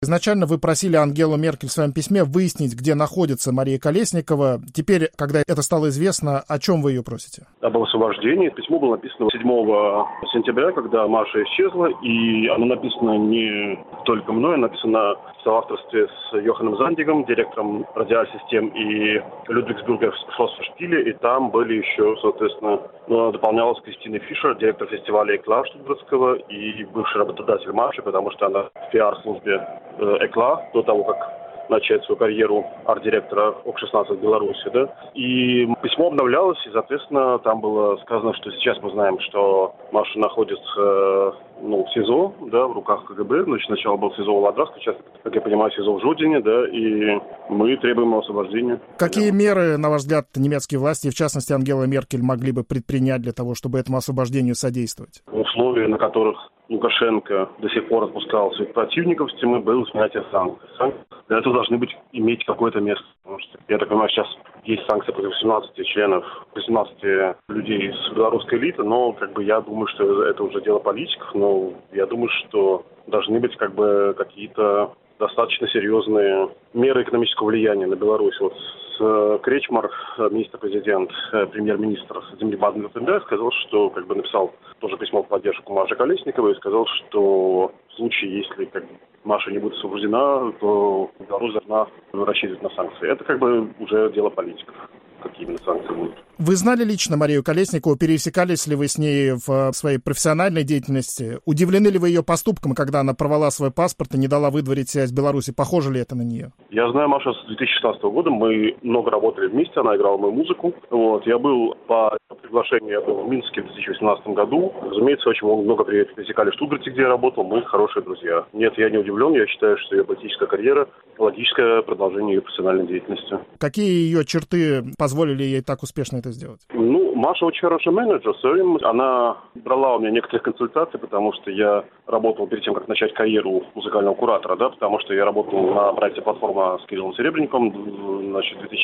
Изначально вы просили Ангелу Меркель в своем письме выяснить, где находится Мария Колесникова. Теперь, когда это стало известно, о чем вы ее просите? Об освобождении. Письмо было написано 7 сентября, когда Маша исчезла, и оно написано не только мной, оно написано в соавторстве с Йоханом Зандигом, директором радиосистем, и Людвигсбургер Шлосс-Шпиле, и там были еще, соответственно, дополнялась Кристина Фишер, директор фестиваля «Экла» Штутгартского и бывший работодатель Маши, потому что она в пиар-службе «Экла» до того, как начать свою карьеру арт-директора ОК-16 в Беларуси, да. И письмо обновлялось, и, соответственно, там было сказано, что сейчас мы знаем, что Маша находится, в СИЗО, да, в руках КГБ. Значит, сначала был СИЗО Володарска, сейчас, как я понимаю, СИЗО в Жодине, да, и мы требуем его освобождения. Какие меры, на ваш взгляд, немецкие власти, в частности Ангела Меркель, могли бы предпринять для того, чтобы этому освобождению содействовать? Условия, на которых Лукашенко до сих пор отпускал своих противников с темы, было снятие санкций. Санкции для этого должны иметь какое-то место. Потому что, я так понимаю, сейчас есть санкции против 18 членов, 18 людей из белорусской элиты, но я думаю, что это уже дело политиков, но я думаю, что должны быть какие-то достаточно серьезные меры экономического влияния на Беларусь. Вот Кречмар, министр-президент, премьер-министр Земли Баден-Вюртемберг, сказал, что написал тоже письмо в поддержку Маши Колесниковой и сказал, что в случае, если Маша не будет освобождена, то Беларусь должна рассчитывать на санкции. Это уже дело политиков, какие именно санкции будут. Вы знали лично Марию Колесникову? Пересекались ли вы с ней в своей профессиональной деятельности? Удивлены ли вы ее поступком, когда она порвала свой паспорт и не дала выдворить себя из Беларуси? Похоже ли это на нее? Я знаю Машу с 2016 года. Мы много работали вместе, она играла мою музыку. Я был по приглашению в Минске в 2018 году. Разумеется, очень много пересекали в Штутгарте, где я работал. Мы хорошие друзья. Нет, я не удивлен. Я считаю, что ее политическая карьера — логическое продолжение ее профессиональной деятельности. Какие ее черты позволили ей так успешно это сделать? Маша очень хороший менеджер. Она брала у меня некоторые консультации, потому что я работал перед тем, как начать карьеру музыкального куратора, да, потому что я работал на проекте «Платформа» с Кириллом Серебренником в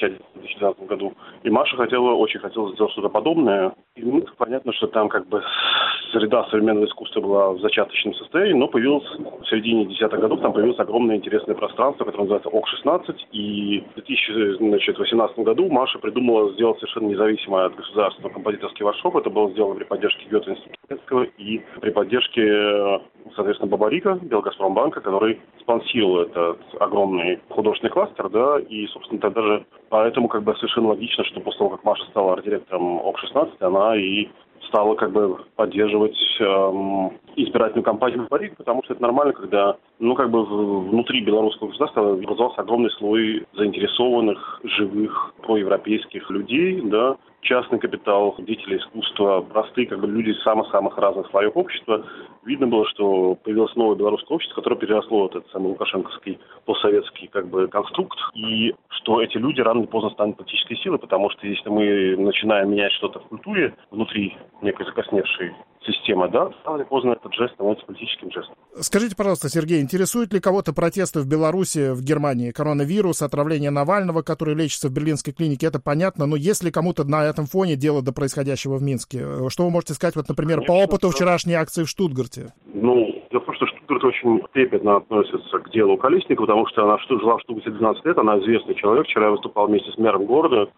2012 году. И Маша очень хотела сделать что-то подобное. И понятно, что там среда современного искусства была в зачаточном состоянии, но появилось в середине 10-х годов, там появилось огромное интересное пространство, которое называется ОК-16. И в 2018 году Маша придумала сделать совершенно независимое от государства композиторский воркшоп. Это было сделано при поддержке Гёте-института и при поддержке, соответственно, Бабарика, Белгазпромбанка, который спонсировал этот огромный художественный кластер, да, и, собственно, тогда же поэтому совершенно логично, что после того, как Маша стала арт-директором ОК-16, она и стала поддерживать избирательную кампанию Бабарика, потому что это нормально, когда внутри белорусского государства образовался огромный слой заинтересованных, живых, проевропейских людей, да, частный капитал, деятели искусства, простые люди из самых-самых разных слоев общества. Видно было, что появилось новое белорусское общество, которое переросло этот самый лукашенковский постсоветский конструкт, и что эти люди рано или поздно станут политической силой, потому что если мы начинаем менять что-то в культуре внутри некой закосневшей системы, да, рано или поздно этот жест становится политическим жестом. Скажите, пожалуйста, Сергей, интересует ли кого-то протесты в Беларуси, в Германии? Коронавирус, отравление Навального, который лечится в берлинской клинике, это понятно, но есть ли кому-то на этом фоне дело до происходящего в Минске? Что вы можете сказать, например, по опыту вчерашней акции в Штутгарте? Дело в том, что Штутгарт очень трепетно относится к делу Колесникова, потому что она жила в Штутгарте 12 лет, она известный человек. Вчера я выступал вместе с мэром города,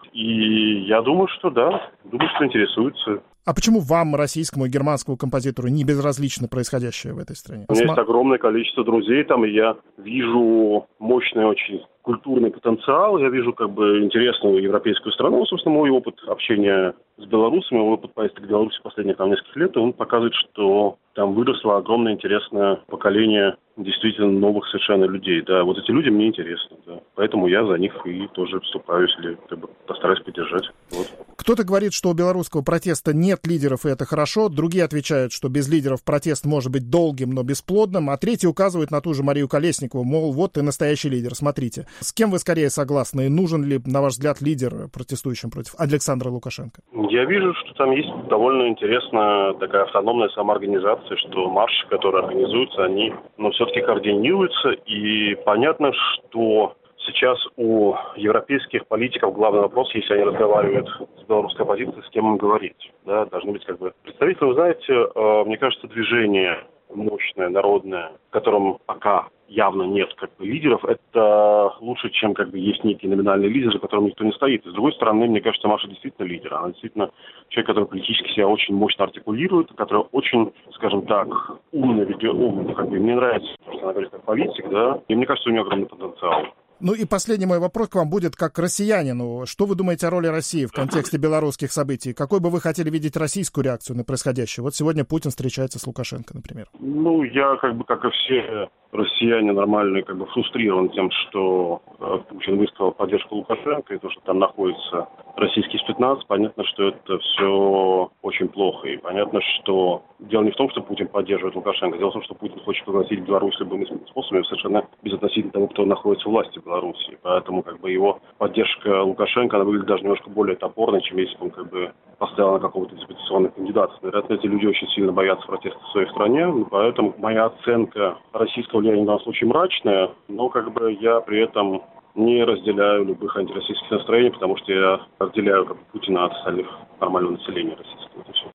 и я думаю, что интересуется. А почему вам, российскому и германскому композитору, не безразлично происходящее в этой стране? У меня есть огромное количество друзей там, и я вижу мощный очень культурный потенциал, я вижу интересную европейскую страну. Собственно, мой опыт общения с белорусами, мой опыт поездки в Беларусь последних нескольких лет, он показывает, что там выросло огромное интересное поколение действительно новых совершенно людей. Да, вот эти люди мне интересны, да. Поэтому я за них и тоже вступаюсь или постараюсь поддержать. Вот. Кто-то говорит, что у белорусского протеста нет лидеров, и это хорошо. Другие отвечают, что без лидеров протест может быть долгим, но бесплодным. А третьи указывают на ту же Марию Колесникову, мол, вот ты настоящий лидер, смотрите. С кем вы скорее согласны? И нужен ли, на ваш взгляд, лидер, протестующим против Александра Лукашенко? Я вижу, что там есть довольно интересная такая автономная самоорганизация, что марши, которые организуются, они все-таки координируются. И понятно, что сейчас у европейских политиков главный вопрос, если они разговаривают с белорусской оппозицией, с кем им говорить. Да, должны быть представители. Вы знаете, мне кажется, движение мощное, народное, в котором пока явно нет лидеров, это лучше, чем есть некий номинальный лидер, за которым никто не стоит. И с другой стороны, мне кажется, Маша действительно лидер. Она действительно человек, который политически себя очень мощно артикулирует, который очень, скажем так, умно ведет. Мне нравится, что она говорит как политик, да, и мне кажется, у нее огромный потенциал. Ну и последний мой вопрос к вам будет как к россиянину. Что вы думаете о роли России в контексте белорусских событий? Какой бы вы хотели видеть российскую реакцию на происходящее? Вот сегодня Путин встречается с Лукашенко, например. Я как и все россияне нормальные, фрустрирован тем, что Путин высказал поддержку Лукашенко, и то, что там находится российский спецназ, понятно, что это все очень плохо. И понятно, что дело не в том, что Путин поддерживает Лукашенко, дело в том, что Путин хочет пригласить Беларусь любыми способами, совершенно безотносительно того, кто находится у власти в Беларуси. Поэтому его поддержка Лукашенко, она выглядит даже немножко более топорной, чем если бы он поставил на какого-то диспозиционного кандидата. Вероятно, эти люди очень сильно боятся протеста в своей стране, поэтому моя оценка российского влияния в данном случае мрачная, но я при этом не разделяю любых антироссийских настроений, потому что я разделяю Путина от остальных нормального населения российского.